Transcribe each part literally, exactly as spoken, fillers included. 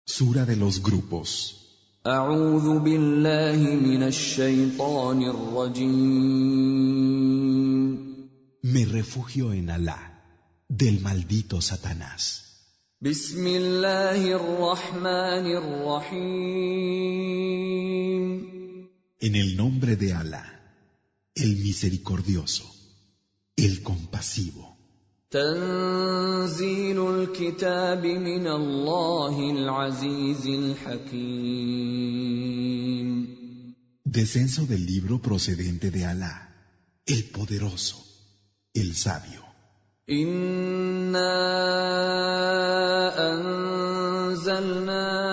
Sura de los grupos. أعوذ بالله من الشيطان الرجيم. Me refugio en Alá, del maldito Satanás. بسم الله الرحمن الرحيم. En el nombre de Alá, el misericordioso, el compasivo. تنزيل الكتاب من الله العزيز الحكيم. Descenso del libro procedente de Alá, el poderoso, el sabio. إنا أنزلنا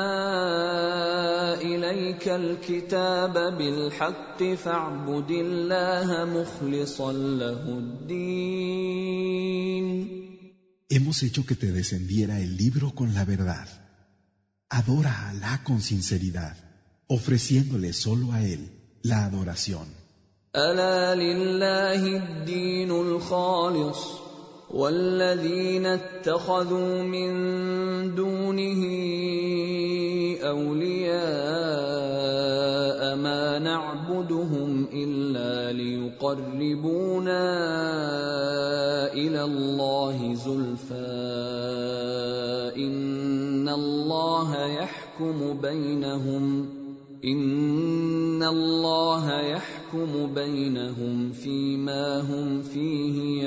إليك الكتاب بالحق فاعبد الله مخلصا له الدين. Hemos hecho que te descendiera el libro con la verdad. Adora a Alá con sinceridad, ofreciéndole solo a Él la adoración. ألا لله الدين الخالص والذين اتخذوا من دونه أولياء ما نعبدهم إلا ليقربونا إلى الله زلفى إن الله يحكم بينهم إن الله يحكم بينهم فيما هم فيه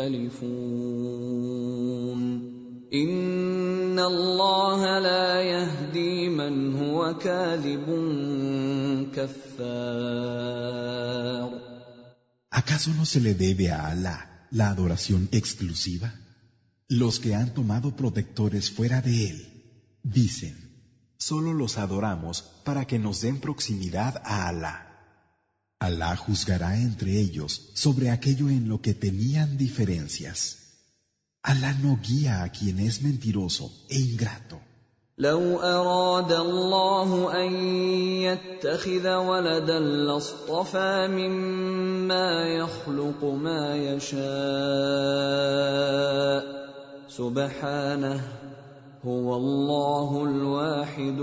يختلفون إن الله لا يهدي من هو كاذب كفار. ¿Acaso no se le debe a Alá la adoración exclusiva? Los que han tomado protectores fuera de Él dicen: solo los adoramos para que nos den proximidad a Alá. Alá juzgará entre ellos sobre aquello en lo que tenían diferencias. Alá no guía a quien es mentiroso e ingrato. لو أراد الله أن يتخذ ولدا لاصطفى مما يخلق ما يشاء سبحانه هو الله الواحد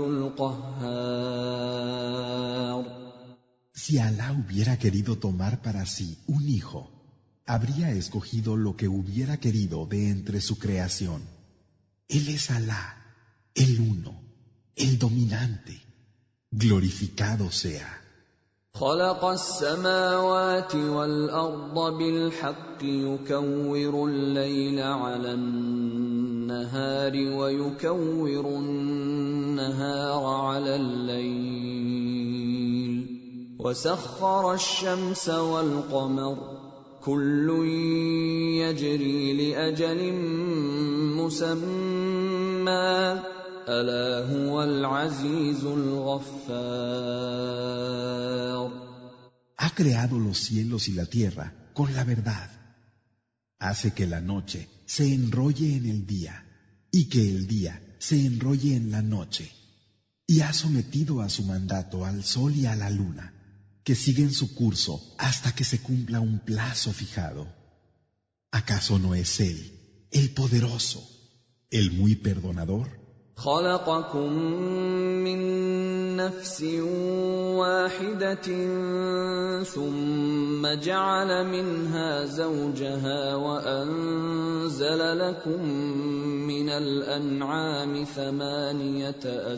القهار. Si Alá hubiera querido tomar para sí un hijo, habría escogido lo que hubiera querido de entre su creación. Él es Alá, el uno, el dominante. Glorificado sea. خلق السماوات والأرض بالحق يكور الليل على النهار ويكور النهار على الليل وسخر الشمس والقمر كل يجري لأجل مسمى ألا هو العزيز الغفار. Ha creado los cielos y la tierra con la verdad. Hace que la noche se enrolle en el día y que el día se enrolle en la noche. Y ha sometido a su mandato al sol y a la luna, que siguen su curso hasta que se cumpla un plazo fijado. ¿Acaso no es Él, el poderoso, el muy perdonador? خلقكم من نفس واحدة ثم جعل منها زوجها وأنزل لكم من الأنعام ثمانية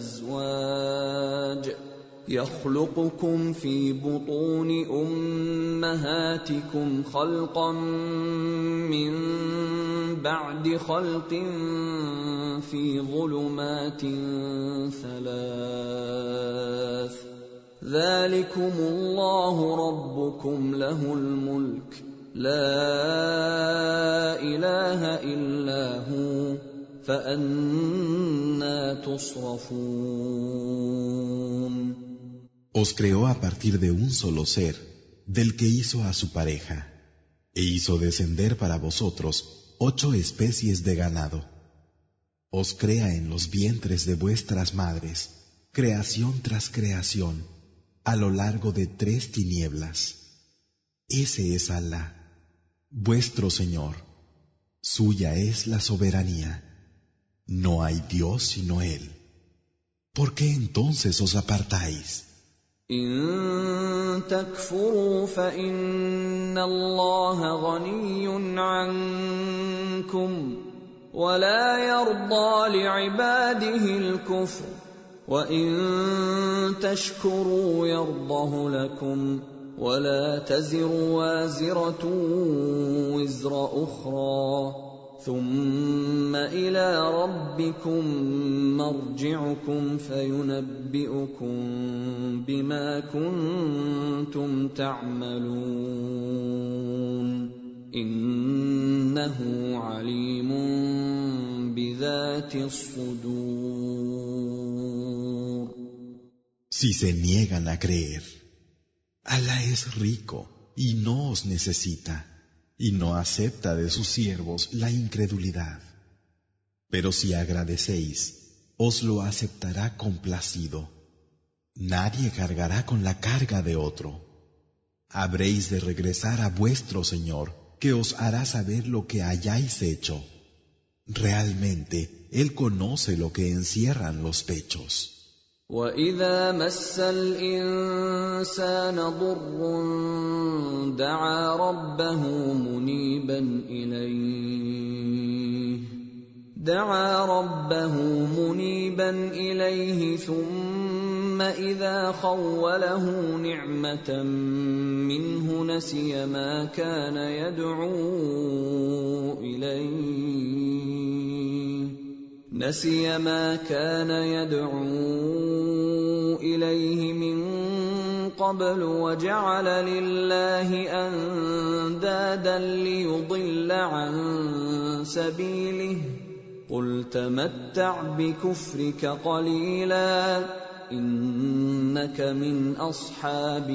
أزواج يخلقكم في بطون أمهاتكم خلقا من بعد خلق في ظلمات ثلاث ذلكم الله ربكم له الملك لا إله إلا هو فأنى تصرفون. Os creó a partir de un solo ser, del que hizo a su pareja, e hizo descender para vosotros ocho especies de ganado. Os crea en los vientres de vuestras madres, creación tras creación, a lo largo de tres tinieblas. Ese es Alá, vuestro Señor. Suya es la soberanía. No hay Dios sino Él. ¿Por qué entonces os apartáis? إن تكفروا فإن الله غني عنكم ولا يرضى لعباده الكفر وإن تشكروا يرضه لكم ولا تزر وازرة وزر أخرى ثم إلى ربكم مرجعكم فينبئكم بما كنتم تعملون إنه عليم بذات الصدور. Si se niegan a creer, Alá es rico y no os necesita, y no acepta de sus siervos la incredulidad. Pero si agradecéis, os lo aceptará complacido. Nadie cargará con la carga de otro. Habréis de regresar a vuestro Señor, que os hará saber lo que hayáis hecho. Realmente, Él conoce lo que encierran los pechos. وَإِذَا مَسَّ الْإِنسَانَ ضُرٌّ دَعَا رَبَّهُ مُنِيبًا إِلَيْهِ دَعَا رَبَّهُ مُنِيبًا إِلَيْهِ ثُمَّ إِذَا خَوَّلَهُ نِعْمَةً مِّنْهُ نَسِيَ مَا كَانَ يَدْعُو إِلَيْهِ نسي ما كان يدعو إليه من قبل وجعل لله أندادا ليضل عن سبيله قل تمتع بكفرك قليلا إنك من أصحاب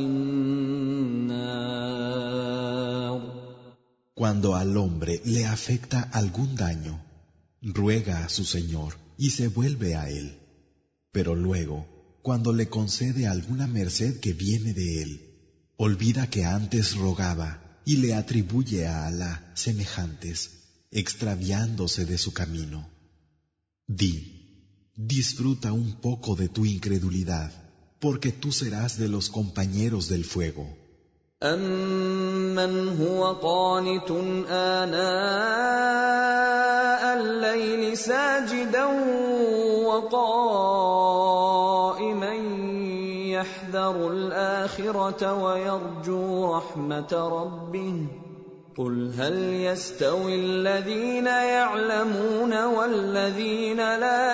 النار. Cuando al hombre le afecta algún daño, ruega a su Señor y se vuelve a Él. Pero luego, cuando le concede alguna merced que viene de Él, olvida que antes rogaba y le atribuye a Alá semejantes, extraviándose de su camino. Di, disfruta un poco de tu incredulidad, porque tú serás de los compañeros del fuego. أَمَّنْ هُوَ قَانِتٌ آنَاءَ اللَّيْلِ سَاجِدًا وَقَائِمًا يَحْذَرُ الْآخِرَةَ وَيَرْجُو رَحْمَةَ رَبِّهِ قُلْ هَلْ يَسْتَوِي الَّذِينَ يَعْلَمُونَ وَالَّذِينَ لَا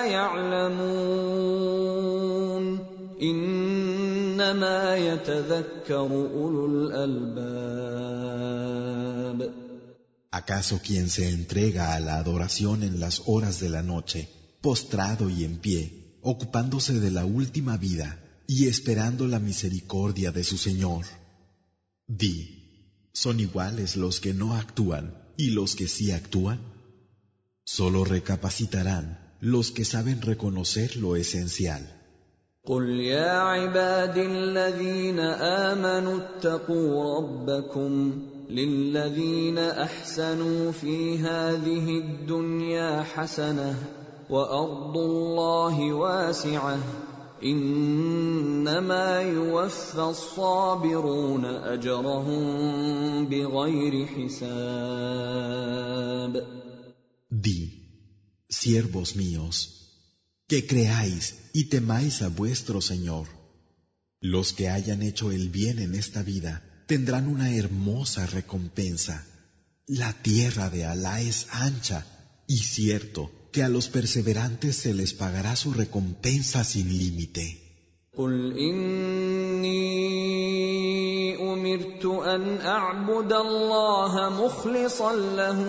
يَعْلَمُونَ إِنَّمَا يَتَذَكَّرُ أُولُو الْأَلْبَابِ. ¿Acaso quien se entrega a la adoración en las horas de la noche, postrado y en pie, ocupándose de la última vida y esperando la misericordia de su Señor? Di, ¿son iguales los que no actúan y los que sí actúan? Solo recapacitarán los que saben reconocer lo esencial. قُلْ يَا عِبَادِي الَّذِينَ آمَنُوا اتَّقُوا رَبَّكُمْ لِلَّذِينَ أَحْسَنُوا فِي هَٰذِهِ الدُّنْيَا حَسَنَةٌ وَأَرْضُ اللَّهِ وَاسِعَةٌ إِنَّمَا يُوَفَّى الصَّابِرُونَ أَجْرَهُم بِغَيْرِ حِسَابٍ. Di, siervos míos, que creáis y temáis a vuestro Señor. Los que hayan hecho el bien en esta vida tendrán una hermosa recompensa. La tierra de Alá es ancha, y cierto que a los perseverantes se les pagará su recompensa sin límite. قُلْ إِنِّي أُمِرْتُ أَنْ أَعْبُدَ اللَّهَ مُخْلِصًا لَهُ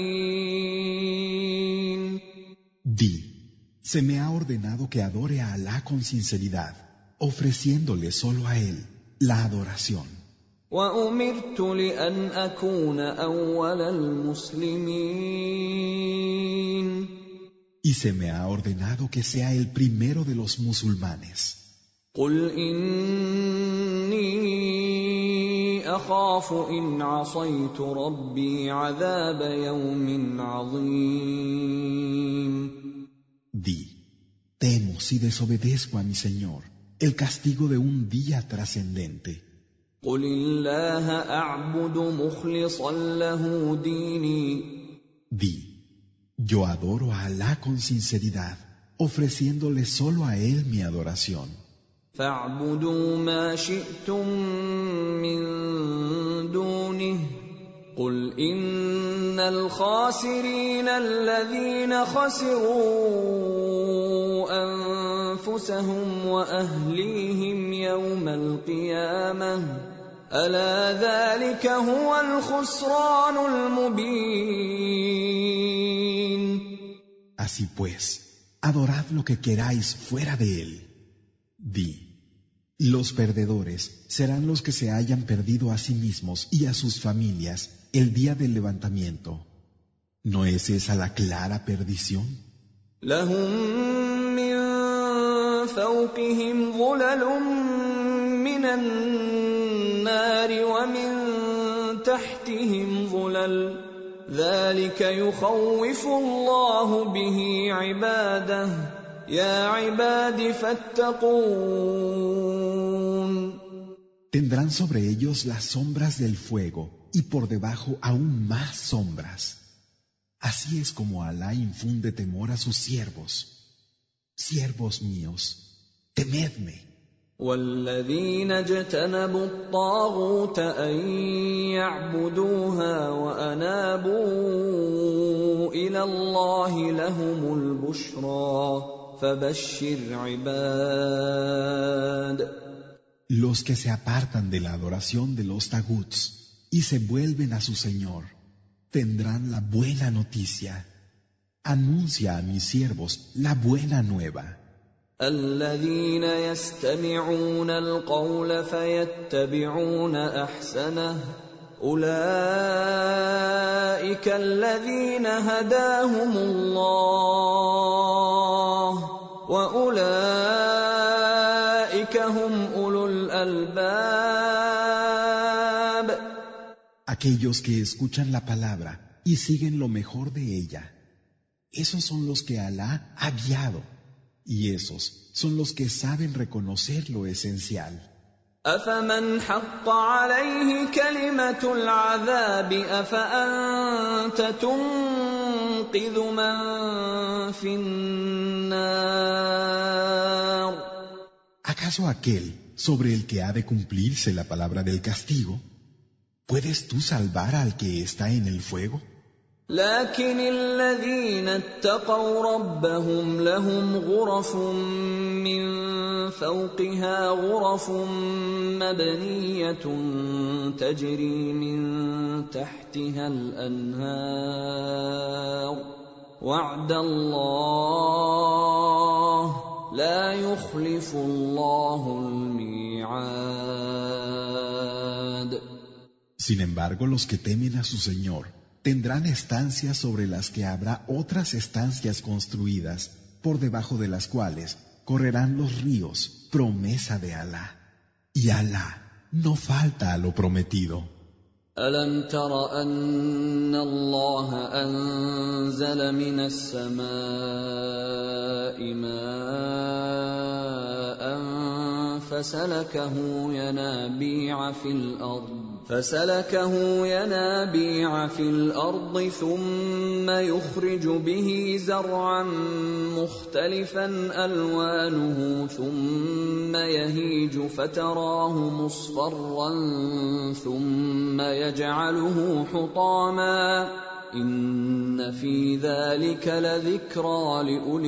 الدِّينَ. Di, se me ha ordenado que adore a Alá con sinceridad, ofreciéndole solo a Él la adoración. وَأُمِرْتُ لِأَنْ أَكُونَ أَوَّلَ الْمُسْلِمِينَ. Y se me ha ordenado que sea el primero de los musulmanes. قُلْ إِنِّي أَخَافُ إِنْ عَصَيْتُ رَبِّي عَذَابَ يَوْمٍ عَظِيمٍ. Di, Temo si desobedezco a mi Señor el castigo de un día trascendente. قل الله أعبد مخلصا له ديني. Di, yo adoro a Alá con sinceridad, ofreciéndole solo a Él mi adoración. فاعبدوا ما شئتم من دونه قل إن الخاسرين الذين خسروا أنفسهم وأهليهم يوم القيامة ألا ذلك هو الخسران المبين. Así pues, adorad lo que queráis fuera de Él. Di, los perdedores serán los que se hayan perdido a sí mismos y a sus familias el día del levantamiento. ¿No es esa la clara perdición? لهم من فوقهم ظلل من النار ومن تحتهم ظلل ذلك يخوف الله به عباده يا عباد فاتقون. Tendrán sobre ellos las sombras del fuego y por debajo aún más sombras. Así es como Alá infunde temor a sus siervos. Siervos míos, temedme. والذين اجتنبوا الطاغوت أن يعبدوها وأنابوا إلى الله لهم البشرى فبشر عباد. Los que se apartan de la adoración de los taguts y se vuelven a su Señor, tendrán la buena noticia. Anuncia a mis siervos la buena nueva. الذين يستمعون القول فيتبعون أحسنه أولئك الذين هداهم الله وأولئك هم أولو الألباب. Aquellos que escuchan la palabra y siguen lo mejor de ella, esos son los que Alá ha guiado, y esos son los que saben reconocer lo esencial. أفمن حق عليه كلمة العذاب أفأنت تنقذ من في النار. ¿Acaso aquel sobre el que ha de cumplirse la palabra del castigo, puedes tú salvar al que está en el fuego? لكن الذين اتقوا ربهم لهم غرف من فوقها غرف مبنية تجري من تحتها الأنهار وعد الله لا يخلف الله الميعاد. Sin embargo, los que temen a su Señor tendrán estancias sobre las que habrá otras estancias construidas, por debajo de las cuales correrán los ríos, promesa de Alá. Y Alá no falta a lo prometido. ألم تر أن الله أنزل من السماء ماء فسلكه ينابيع في الأرض فسلكه ينابيع في الأرض ثم يخرج به زرعا مختلفا ألوانه ثم يهيج فتراه مصفرا ثم يجعله حطاما إن في ذلك لذكرى لأولي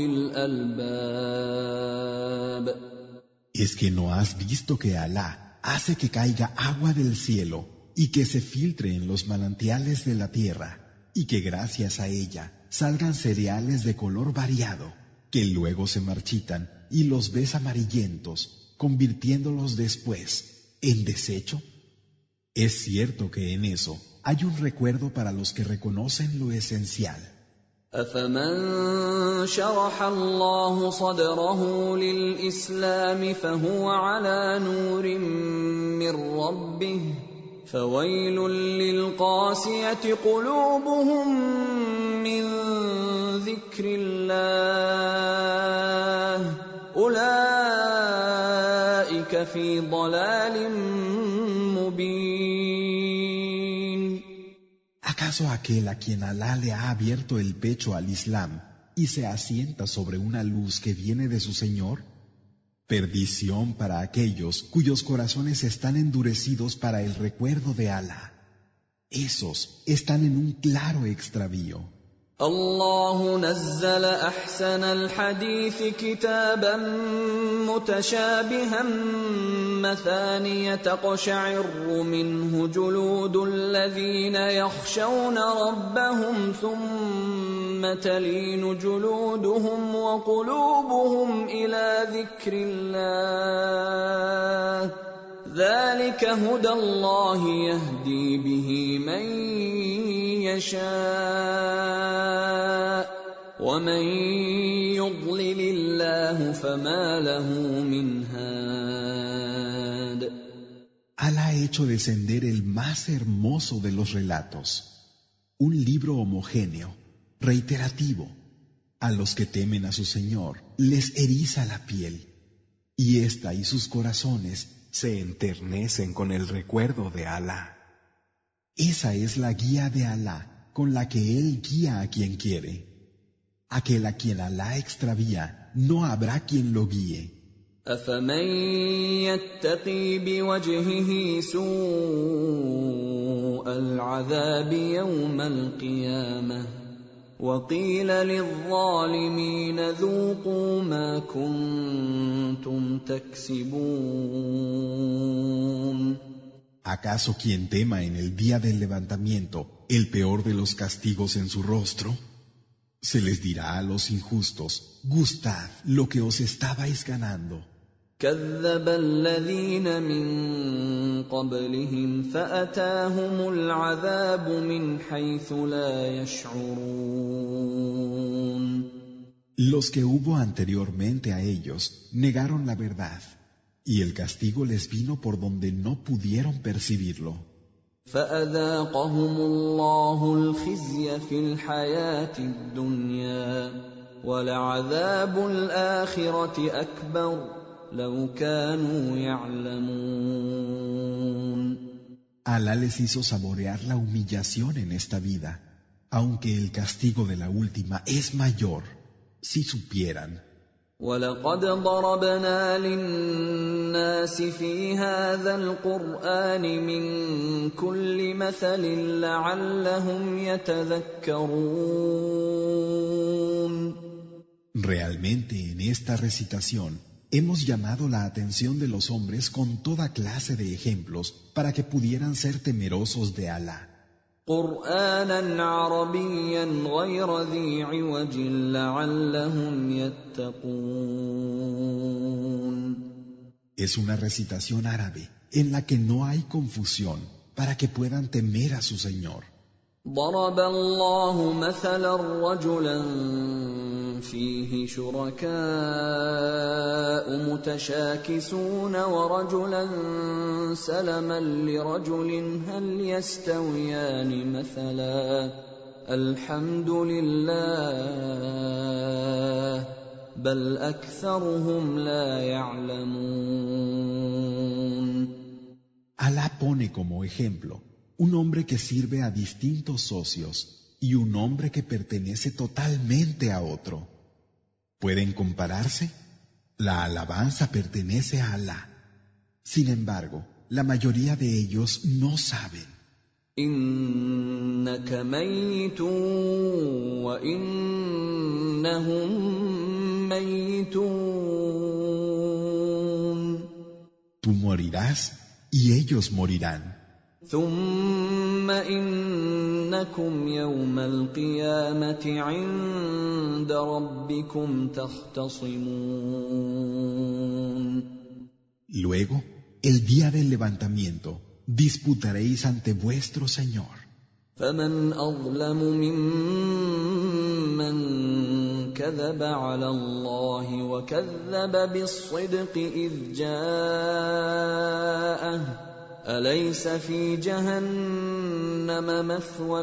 الألباب. ¿Es que no has visto que Alá hace que caiga agua del cielo y que se filtre en los manantiales de la tierra, y que gracias a ella salgan cereales de color variado, que luego se marchitan y los ves amarillentos, convirtiéndolos después en desecho? Es cierto que en eso hay un recuerdo para los que reconocen lo esencial. أفمن شرح الله صدره للإسلام فهو على نور من ربه فويل للقاسية قلوبهم من ذكر الله أولئك في ضلال مبين. ¿Acaso aquel a quien Alá le ha abierto el pecho al Islam y se asienta sobre una luz que viene de su Señor? Perdición para aquellos cuyos corazones están endurecidos para el recuerdo de Alá. Esos están en un claro extravío. الله نزل أحسن الحديث كتابا متشابها مثانية تقشعر منه جلود الذين يخشون ربهم ثم تلين جلودهم وقلوبهم إلى ذكر الله ذلك هدى الله يهدي به من يشاء ومن يضلل الله فما له من هاد. Alá ha hecho descender el más hermoso de los relatos, un libro homogéneo, reiterativo. A los que temen a su Señor les eriza la piel, y ésta y sus corazones se enternecen con el recuerdo de Alá. Esa es la guía de Alá con la que Él guía a quien quiere. Aquel a quien Alá extravía, no habrá quien lo guíe. أفمن يتقي بوجهه سوء العذاب يوم القيامة وقيل للظالمين ذوقوا ما كنتم تكسبون. ¿Acaso quien tema en el día del levantamiento el peor de los castigos en su rostro? Se les dirá a los injustos, gustad lo que os estabais ganando. كذب الذين من قبلهم فأتاهم العذاب من حيث لا يشعرون. Los que hubo anteriormente a ellos negaron la verdad, y el castigo les vino por donde no pudieron percibirlo. فأذاقهم الله الخزي في الحياة الدنيا ولعذاب الآخرة أكبر لو كانوا يعلمون. Alá les hizo saborear la humillación en esta vida, aunque el castigo de la última es mayor, si supieran. وَلَقَدْ ضَرَبْنَا لِلنَّاسِ فِي هَذَا الْقُرْآنِ مِنْ كُلِّ مَثَلٍ لَعَلَّهُمْ يَتَذَكَّرُونَ. Realmente en esta recitación hemos llamado la atención de los hombres con toda clase de ejemplos para que pudieran ser temerosos de Alá. قرآنا عربيا غير ذي عوج لعلهم يتقون. Es una recitación árabe en la que no hay confusión para que puedan temer a su Señor. ضرب الله مثلا رجلا فيه شركاء متشاكسون ورجلا سلما لرجل هل يستويان مثلا الحمد لله بل أكثرهم لا يعلمون. Alá pone como ejemplo un hombre que sirve a distintos socios y un hombre que pertenece totalmente a otro. ¿Pueden compararse? La alabanza pertenece a Alá. Sin embargo, la mayoría de ellos no saben. إنك ميت وإنهم ميتون. Tú morirás y ellos morirán. ثم إنكم يوم القيامة عند ربكم تختصمون. Luego, el día del levantamiento, disputaréis ante vuestro Señor. فمن أظلم ممن كذب على الله وكذب بالصدق إذ جاءه أليس في جهنم مثوى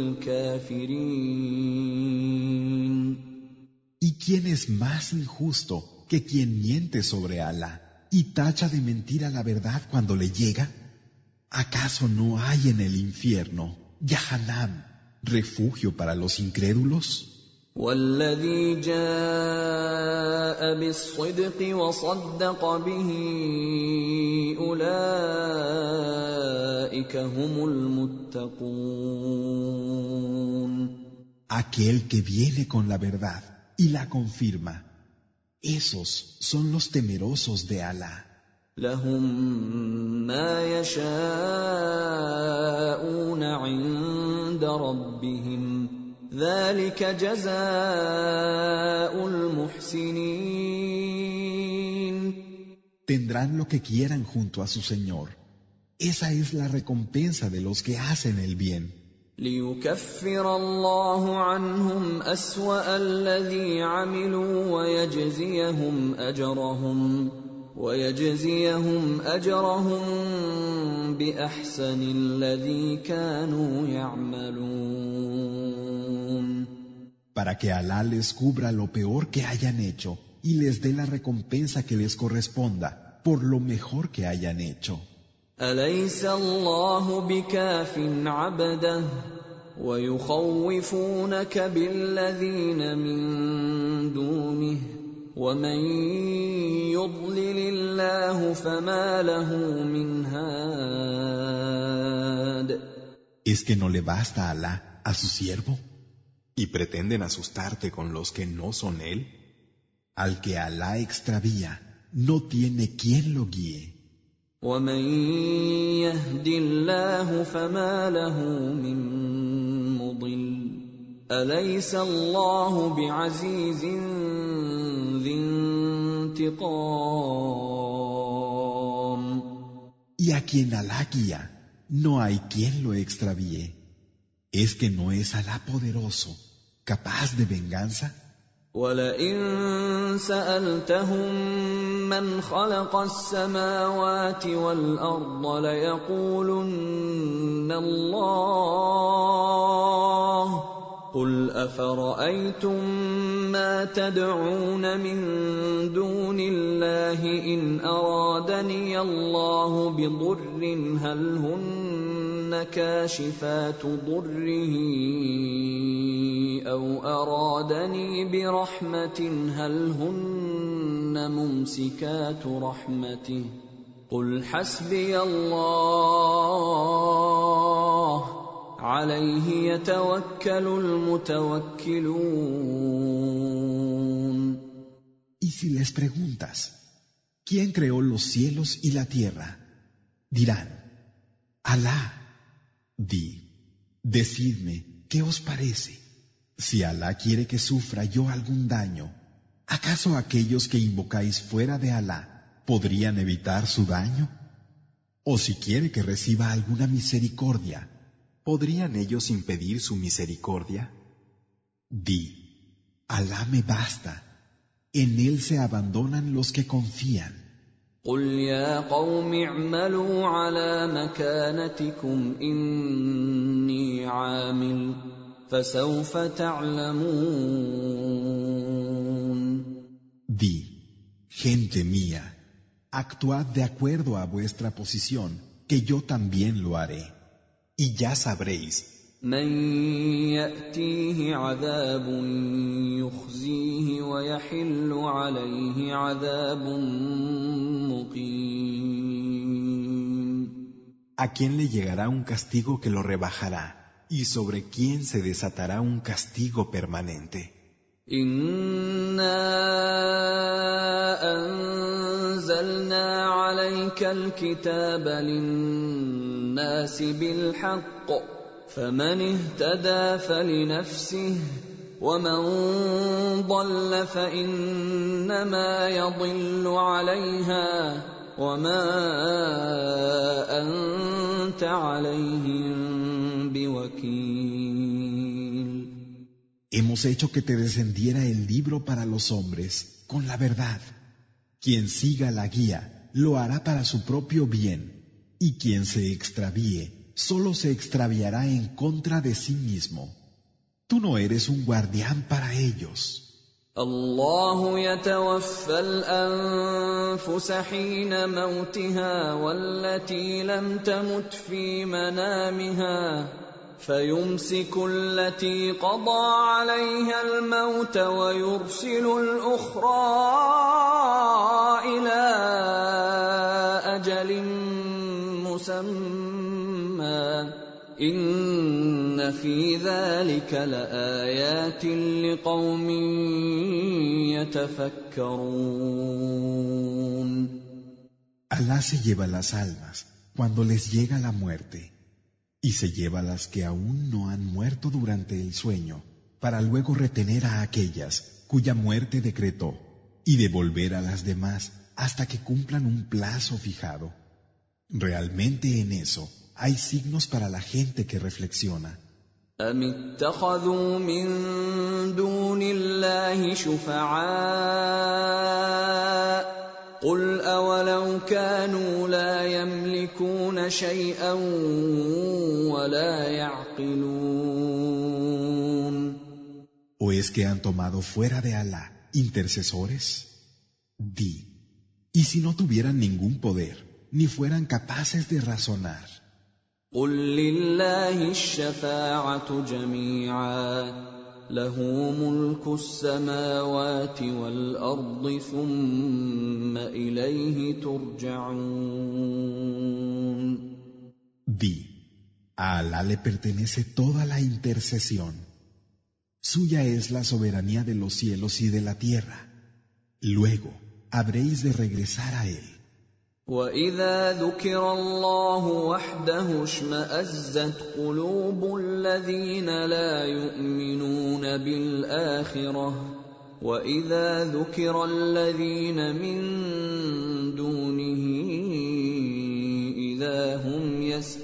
للكافرين ¿Y quién es más injusto que quien miente sobre Alá y tacha de mentira la verdad cuando le llega? ¿Acaso no hay en el infierno, Yahanam, refugio para los incrédulos? والذي جاء بالصدق وصدق به أولئك هم المتقون. Aquel que viene con la verdad y la confirma, esos son los temerosos de Alá. لهم ما يشاءون عند ربهم ذلك جزاء المحسنين. Tendrán lo que quieran junto a su Señor. Esa es la recompensa de los que hacen el bien. ليكفر الله عنهم أسوأ الذي عملوا ويجزيهم أجرهم ويجزيهم أجرهم بأحسن الذي كانوا يعملون. Para que Alá les cubra lo peor que hayan hecho y les dé la recompensa que les corresponda por lo mejor que hayan hecho. أليس الله بكاف عبده ويخوفونك بالذين من دونه ومن يضلل الله فما له من هاد. ¿Es que no le basta a Alá a su siervo? ¿Y pretenden asustarte con los que no son él? Al que Alá extravía, no tiene quien lo guíe. ومن يهد الله فما له من مضل أليس الله بعزيز ذي انتقام. Y a quien Alá guía, no hay quien lo extravíe. ¿Es que no es Alá poderoso, capaz de venganza? ولئن سألتهم من خلق السماوات والأرض ليقولن الله قل أفرأيتم ما تدعون من دون الله إن أرادني الله بضر هل هن كاشفات ضره أو أرادني برحمة هل هن ممسكات رحمته قل حسبي الله عليه يتوكل المتوكلون. Y si les preguntas, ¿quién creó los cielos y la tierra? Dirán, Alá. Di, decidme, ¿qué os parece? Si Alá quiere que sufra yo algún daño, ¿acaso aquellos que invocáis fuera de Alá podrían evitar su daño? ¿O si quiere que reciba alguna misericordia, ¿podrían ellos impedir su misericordia? Di, Alá me basta, en Él se abandonan los que confían. قل يا قوم اعملوا على مكانتكم إني عامل فسوف تعلمون. Di, gente mía, actuad de acuerdo a vuestra posición, que yo también lo haré, y ya sabréis. من يأتيه عذاب يخزيه ويحل عليه عذاب مقيم. ¿A quién le llegará un castigo que lo rebajará? ¿Y sobre quién se desatará un castigo permanente? إنا أنزلنا عليك الكتاب للناس بالحق فمن اهتدى فلنفسه ومن ضل فإنما يضل عليها وما أنت عليهم بوكيل. Hemos hecho que te descendiera el libro para los hombres con la verdad. Quien siga la guía lo hará para su propio bien, Y quien se extravíe, solo se extraviará en contra de sí mismo. Tú no eres un guardián para ellos. الله يتوفى الأنفس حين موتها والتي لم تمت في منامها فيمسك التي قضى عليها الموت ويرسل الأخرى إلى أجل مسمى إن في ذلك لآيات لقوم يتفكرون. Alá se lleva las almas cuando les llega la muerte y se lleva las que aún no han muerto durante el sueño para luego retener a aquellas cuya muerte decretó y devolver a las demás hasta que cumplan un plazo fijado. Realmente en eso hay signos para la gente que reflexiona. أم اتخذوا من دون الله شفعاء قل أولو كانوا لا يملكون شيئا ولا يعقلون. ¿O es que han tomado fuera de Alá intercesores? Di, ¿y si no tuvieran ningún poder, ni fueran capaces de razonar? قل لله الشفاعة جميعا له ملك السماوات والأرض ثم إليه ترجعون. Di, a Alá le pertenece toda la intercesión. Suya es la soberanía de los cielos y de la tierra. Luego habréis de regresar a Él. وَإِذَا ذُكِرَ اللَّهُ وَحْدَهُ اشْمَأَزَّتْ قُلُوبُ الَّذِينَ لَا يُؤْمِنُونَ بِالْآخِرَةِ وَإِذَا ذُكِرَ الَّذِينَ مِن دُونِهِ إِذَا هُمْ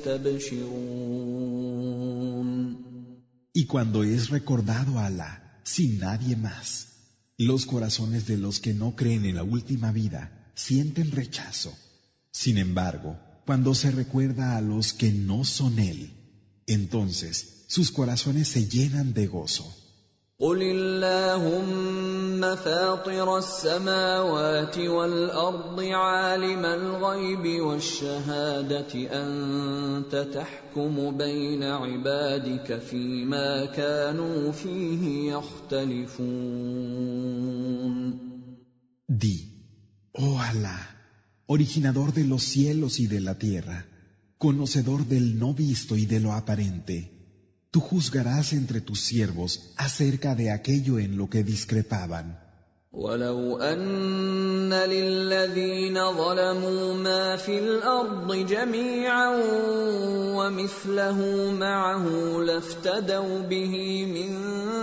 يَسْتَبْشِرُونَ. Y cuando es recordado a Alá, sin nadie más, los corazones de los que no creen en la última vida sienten rechazo. Sin embargo, cuando se recuerda a los que no son Él, entonces sus corazones se llenan de gozo. قُلِ اللَّهُمَّ فَاطِرَ السَّمَاوَاتِ وَالْأَرْضِ عَالِمَ الْغَيْبِ وَالشَّهَادَةِ أَنْتَ تَحْكُمُ بَيْنَ عِبَادِكَ فِيمَا كَانُوا فِيهِ يَخْتَلِفُونَ. Di, oh Alá, originador de los cielos y de la tierra, conocedor del no visto y de lo aparente, tú juzgarás entre tus siervos acerca de aquello en lo que discrepaban. وَلَوْ أَنَّ لِلَّذِينَ ظَلَمُوا مَا فِي الْأَرْضِ جَمِيعًا وَمِثْلَهُ مَعَهُ لَافْتَدَوْا بِهِ مِن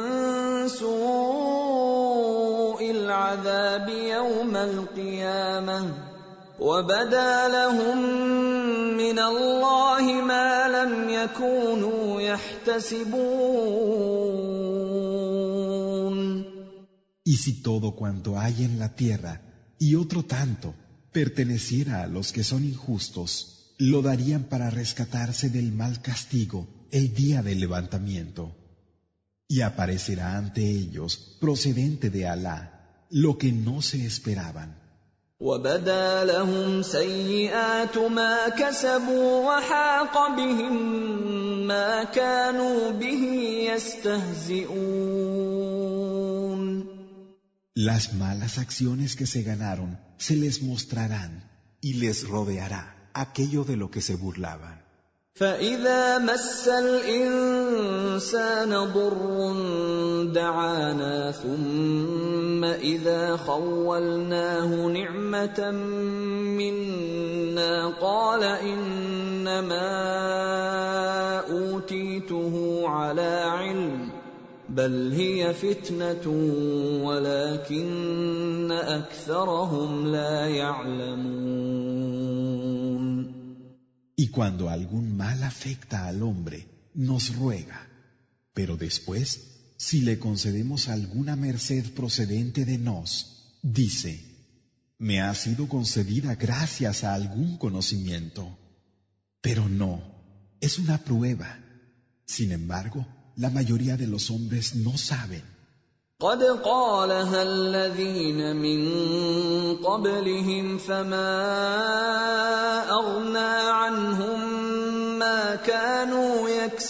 سُوءِ الْعَذَابِ يَوْمَ الْقِيَامَةِ وَبَدَا لَهُم مِّنَ اللَّهِ مَا لَمْ يَكُونُوا يَحْتَسِبُونَ. Y si todo cuanto hay en la tierra y otro tanto perteneciera a los que son injustos, lo darían para rescatarse del mal castigo el día del levantamiento. Y aparecerá ante ellos, procedente de Alá, lo que no se esperaban. وَبَدَا لَهُمْ سَيِّئَاتُ مَا كَسَبُوا وَحَاقَ بِهِم مَّا كَانُوا بِهِ يَسْتَهْزِئُونَ. Las malas acciones que se ganaron se les mostrarán y les rodeará aquello de lo que se burlaban. فَإِذَا مَسَّ الْإِنسَانَ ضُرٌّ دَعَانَا ثُمَّ إِذَا خَوَّلْنَاهُ نِعْمَةً مِنَّا قَالَ إِنَّمَا أُوتِيتُهُ عَلَى عِلْمٍ بَلْ هِيَ فِتْنَةٌ وَلَكِنَّ أَكْثَرَهُمْ لَا يَعْلَمُونَ. Y cuando algún mal afecta al hombre, nos ruega. Pero después, si le concedemos alguna merced procedente de nos, dice, me ha sido concedida gracias a algún conocimiento. Pero no, es una prueba. Sin embargo, la mayoría de los hombres no saben. قد قالها الذين من قبلهم فما أغنى عنهم ما كانوا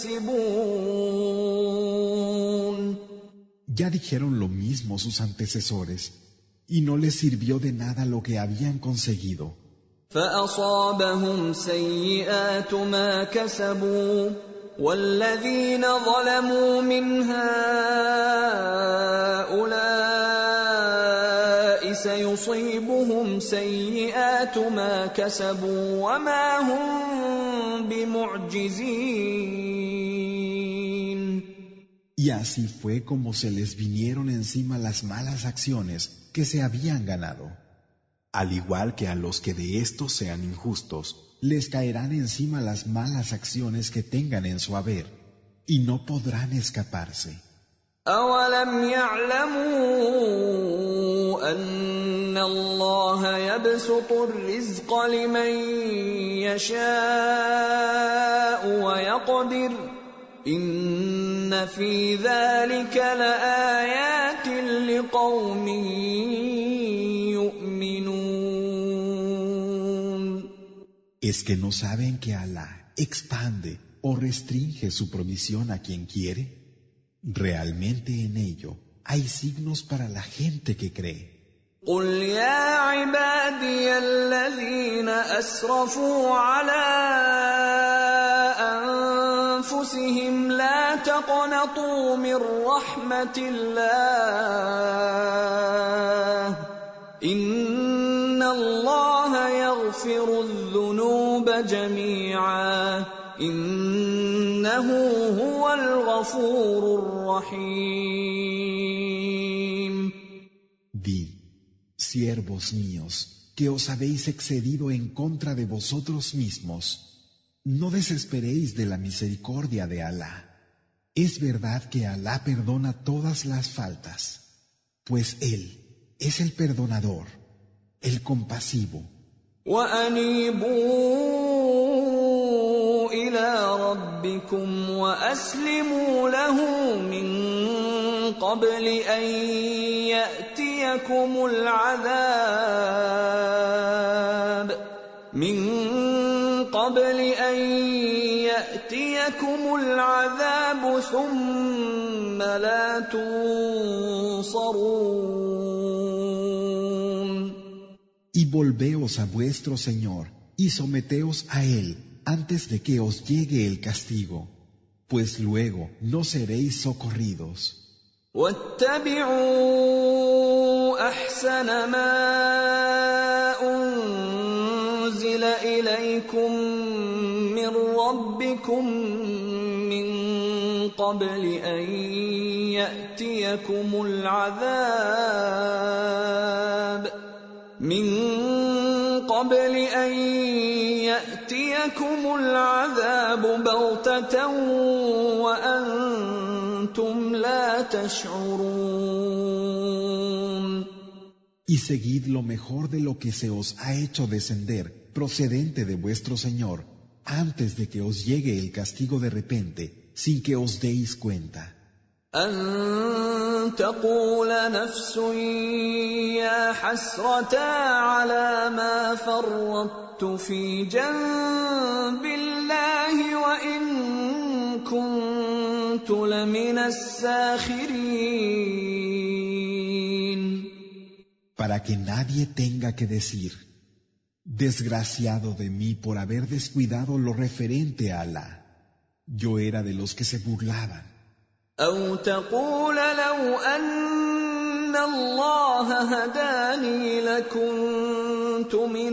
يكسبون. Ya dijeron lo mismo sus antecesores, y no les sirvió de nada lo que habían conseguido. فأصابهم سيئات ما كسبوا والذين ظلموا من هؤلاء سيصيبهم سيئات ما كسبوا وما هم بمعجزين. Y así fue como se les vinieron encima las malas acciones que se habían ganado. Al igual que a los que de estos sean injustos, les caerán encima las malas acciones que tengan en su haber, y no podrán escaparse. أَوَلَمْ يَعْلَمُوا أَنَّ اللَّهَ يَبْسُطُ الرِّزْقَ لِمَن يَشَاءُ وَيَقْدِرُ إِنَّ فِي ذَلِكَ لَآيَاتٍ لِقَوْمٍ يُؤْمِنُونَ. ¿Es que no saben que Alá expande o restringe su provisión a quien quiere? Realmente en ello hay signos para la gente que cree. قُلْ يَا عِبَادِيَ الَّذِينَ أَسْرَفُوا عَلَىٰ أَنفُسِهِمْ لَا تَقْنَطُوا مِن رَّحْمَةِ اللَّهِ إِنَّ اللَّهَ يَغْفِرُ الذُّنُوبَ جَمِيعًا إِنَّهُ هُوَ الْغَفُورُ الرَّحِيمُ. Di, siervos míos, que os habéis excedido en contra de vosotros mismos, no desesperéis de la misericordia de Alá. Es verdad que Alá perdona todas las faltas, pues Él es el perdonador, el compasivo. وَأَنِيبُوا إِلَىٰ رَبِّكُمْ وَأَسْلِمُوا لَهُ مِن قَبْلِ أَن يَأْتِيَكُمُ الْعَذَابُ مِن قَبْلِ أَن يَأْتِيَكُمُ الْعَذَابُ ثُمَّ لَا تُنصَرُونَ. Y volveos a vuestro Señor y someteos a Él antes de que os llegue el castigo, pues luego no seréis socorridos. وَاتَّبِعُوا أَحْسَنَ مَا أُنزِلَ إِلَيْكُم مِّن رَّبِّكُم مِّن قَبْلِ أَن يَأْتِيَكُمُ الْعَذَابُ مِن قَبْلِ أَن يَأْتِيَكُمُ الْعَذَابُ بَغْتَةً وَأَنتُمْ لَا تَشْعُرُونَ. Y seguid lo mejor de lo que se os ha hecho descender procedente de vuestro Señor antes de que os llegue el castigo de repente sin que os deis cuenta. أَن تَقُولَ نَفْسٌ يَا حَسْرَتَا عَلَىٰ مَا فَرَّطتُ فِي جَنبِ اللَّهِ وَإِن كُنتُ لَمِنَ السَّاخِرِينَ. Para que nadie tenga que decir, desgraciado de mí por haber descuidado lo referente a Alá. Yo era de los que se burlaban. أَوْ تَقُولَ لَوْ أَنَّ اللَّهَ هَدَانِي لَكُنتُ مِنَ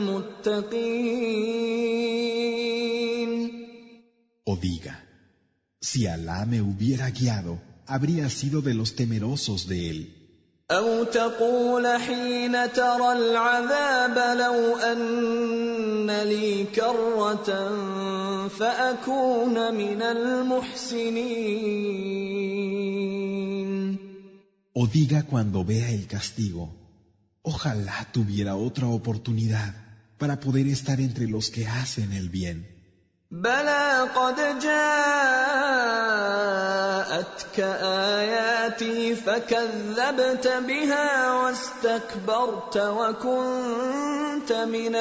الْمُتَّقِينَ. O diga, si Alá me hubiera guiado, habría sido de los temerosos de Él. أَوْ تَقُولَ حِينَ تَرَى الْعَذَابَ لَوْ أَنَّ لِي كَرَّةً فَأَكُونَ مِنَ الْمُحْسِنِينَ. O diga cuando vea el castigo, ojalá tuviera otra oportunidad para poder estar entre los que hacen el bien. بلى قد جاءتك آياتي فكذبت بها واستكبرت وكنت من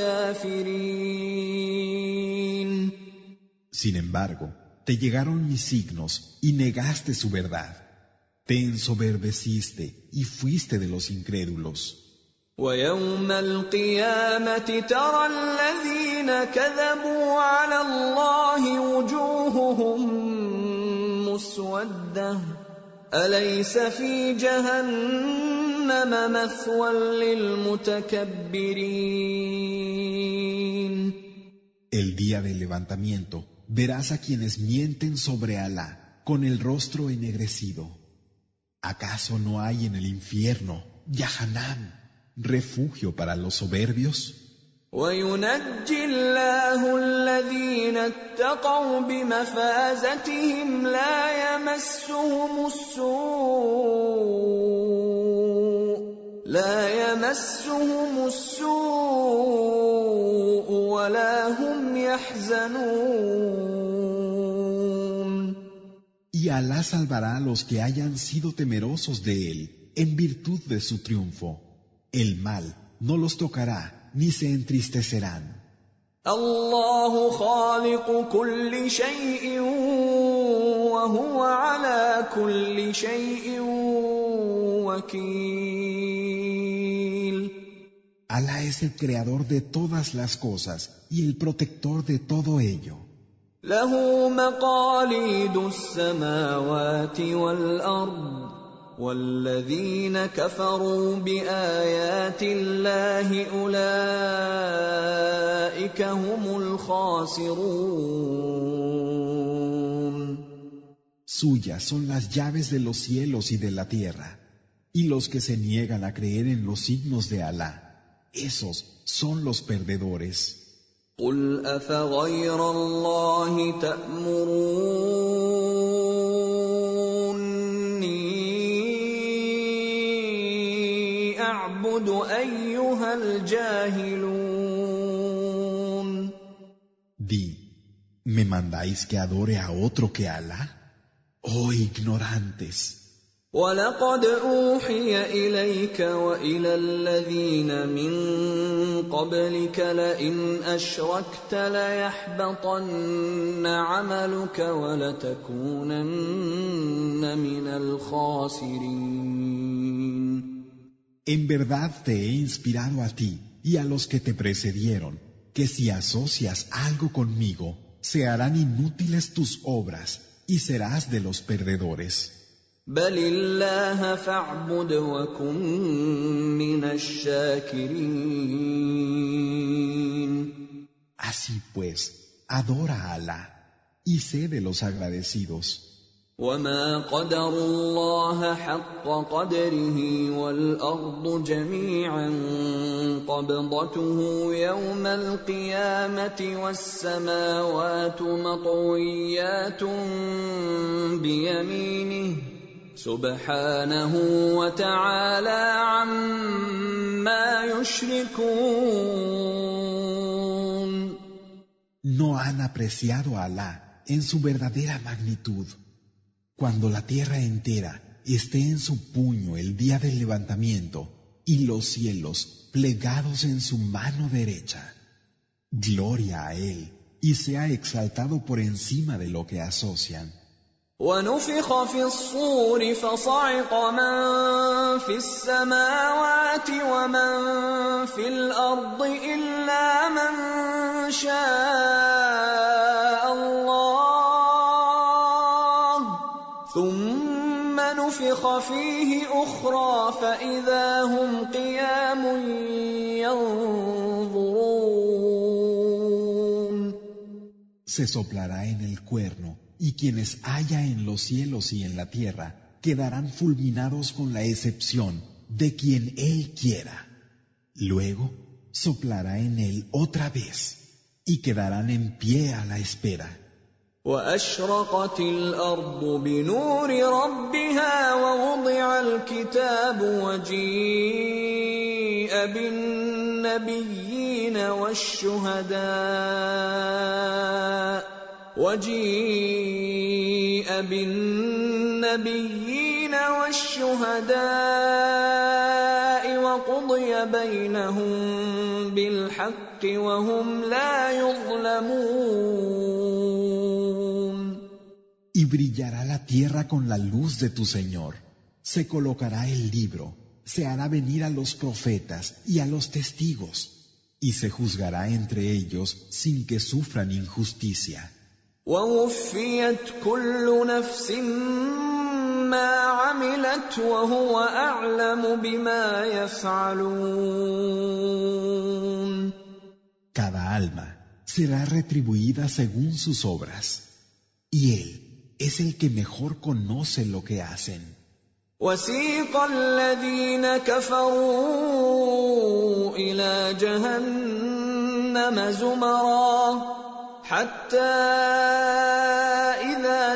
الكافرين. Sin embargo, te llegaron mis signos y negaste su verdad. Te ensoberbeciste y fuiste de los incrédulos. ويوم القيامة ترى الذين كذبوا على الله وجوههم مسودة أليس في جهنم مثوى للمتكبرين. El día del levantamiento verás a quienes mienten sobre Alá con el rostro ennegrecido. ¿Acaso no hay en el infierno, Yahanam, refugio para los soberbios? وينجي الله الذين اتقوا بمفازتهم لا يمسهم السوء لا يمسهم السوء ولا هم يحزنون. Y Alá salvará a los que hayan sido temerosos de él en virtud de su triunfo. El mal no los tocará ni se entristecerán. الله خالق كل شيء وهو على كل شيء وكيل. Alá es el creador de todas las cosas y el protector de todo ello. له مقاليد السماوات والأرض والذين كفروا بآيات الله أولئك هم الخاسرون. Suyas son las llaves de los cielos y de la tierra, y los que se niegan a creer en los signos de Alá, esos son los perdedores. قل أفغير الله تأمروني أعبد أيها الجاهلون. Di, ¿me mandáis que adore a otro que Alá? ¡Oh ignorantes! ولقد أوحي إليك وإلى الذين من قبلك لئن أشركت ليحبطن عملك ولتكونن من الخاسرين. En verdad te he inspirado a ti y a los que te precedieron, que si asocias algo conmigo, se harán inútiles tus obras y serás de los perdedores. بل الله فاعبد وكن من الشاكرين. Así pues, adora a Alá y sé de los agradecidos. وما قدروا الله حق قدره والأرض جميعا قبضته يوم القيامة والسماوات مطويات بيمينه سبحانه وتعالى عما يشركون. No han apreciado a Alá en su verdadera magnitud. Cuando la tierra entera esté en su puño el día del levantamiento y los cielos plegados en su mano derecha, gloria a Él y sea exaltado por encima de lo que asocian. ونفخ في الصور فصعق من في السماوات ومن في الأرض إلا من شاء الله ثم نفخ فيه أخرى فإذا هم قيام ينظرون. Se soplará en el cuerno y quienes haya en los cielos y en la tierra quedarán fulminados con la excepción de quien Él quiera. Luego soplará en él otra vez y quedarán en pie a la espera. وأشرقت الأرض بنور ربها ووضع الكتاب وجيء بالناس النبيين والشهداء وجيء بالنبيين والشهداء وقضي بينهم بالحق وهم لا يظلمون. Y brillará la tierra con la luz de tu Señor. Se colocará el libro, se hará venir a los profetas y a los testigos, y se juzgará entre ellos sin que sufran injusticia. ووفيت كل نفس ما عملت وهو أعلم بما يفعلون. Cada alma será retribuida según sus obras, y Él es el que mejor conoce lo que hacen. وسيق الذين كفروا إلى جهنم زمرا حتى إذا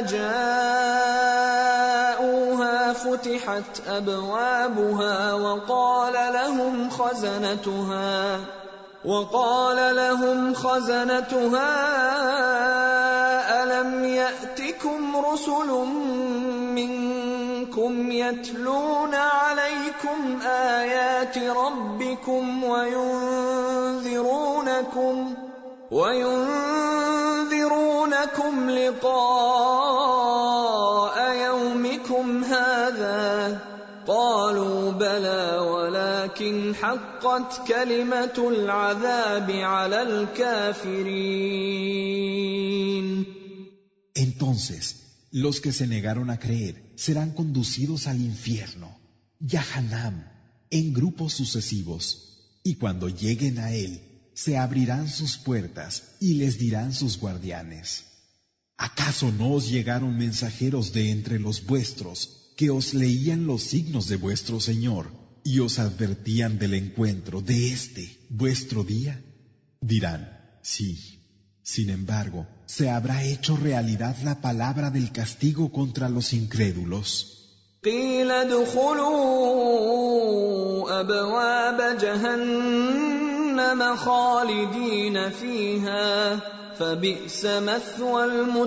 جاءوها فتحت أبوابها وقال لهم خزنتها وقال لهم خزنتها ألم يأتكم رسل منكم يتلون عليكم آيات ربكم وينذرونكم وينذرونكم لقاء يومكم هذا قالوا بلى ولكن حقت كلمة العذاب على الكافرين. Entonces, los que se negaron a creer serán conducidos al infierno, Yahanam, en grupos sucesivos, y cuando lleguen a él, se abrirán sus puertas y les dirán sus guardianes: ¿acaso no os llegaron mensajeros de entre los vuestros que os leían los signos de vuestro Señor y os advertían del encuentro de este, vuestro día? Dirán: sí. Sin embargo, se habrá hecho realidad la palabra del castigo contra los incrédulos. قيل ادخلوا أبواب جهنم خالدين فيها فبئس مثوى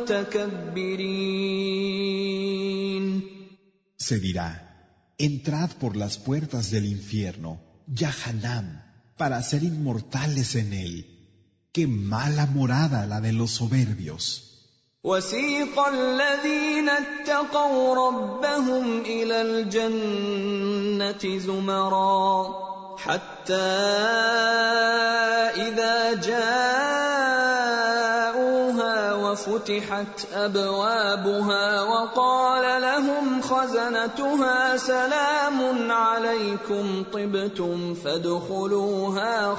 المتكبرين. Se dirá: entrad por las puertas del infierno, Yahanam, para ser inmortales en él. ¡Qué mala morada la de los soberbios! وسيق الذين اتقوا ربهم إلى الجنة زمرا حتى إذا جاءوها وفتحت أبوابها وقال لهم خزنتها سلام عليكم طبتم فادخلوها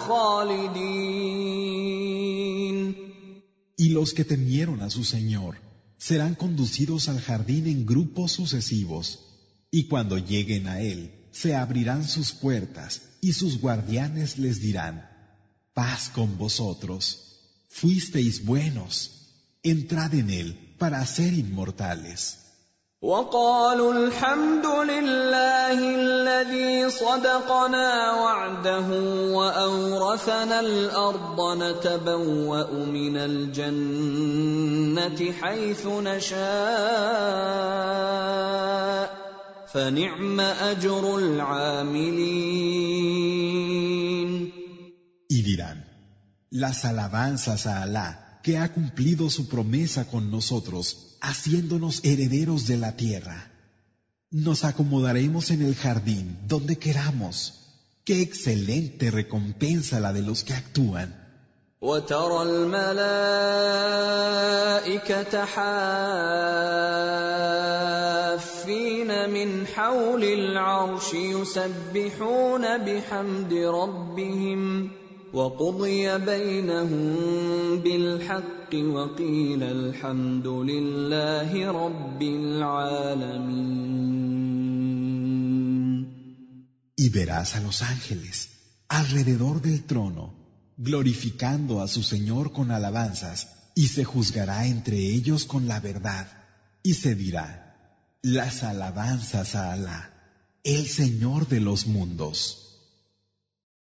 خالدين. Y los que temieron a su Señor serán conducidos al jardín en grupos sucesivos, y cuando lleguen a él, se abrirán sus puertas, y sus guardianes les dirán: paz con vosotros, fuisteis buenos, entrad en él para ser inmortales. وقالوا الحمد لله الذي صدقنا وعده وأورثنا الأرض نتبوأ من الجنة حيث نشاء فنعم أجر العاملين. Y dirán: las alabanzas a Alá, que ha cumplido su promesa con nosotros, haciéndonos herederos de la tierra. Nos acomodaremos en el jardín donde queramos. ¡Qué excelente recompensa la de los que actúan! وترى الملائكة حافين من حول العرش يسبحون بحمد ربهم وقضي بينهم بالحق وقيل الحمد لله رب العالمين. Y verás a los ángeles alrededor del trono, glorificando a su Señor con alabanzas, y se juzgará entre ellos con la verdad, y se dirá: las alabanzas a Alá, el Señor de los mundos.